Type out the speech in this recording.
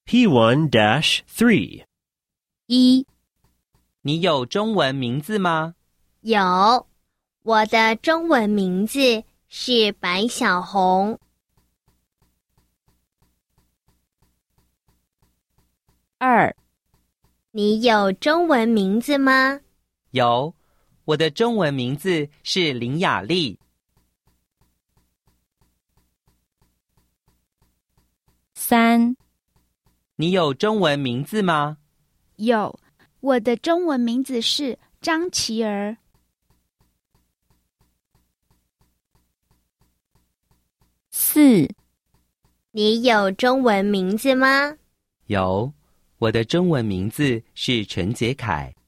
P1-3 一、 你有中文名字吗？ 有，我的中文名字是白小红。 二、 你有中文名字吗？ 有，我的中文名字是林雅丽。 三、 你有中文名字吗？ 有，我的中文名字是张琪儿。 四、 你有中文名字吗？ 有，我的中文名字是陈杰凯。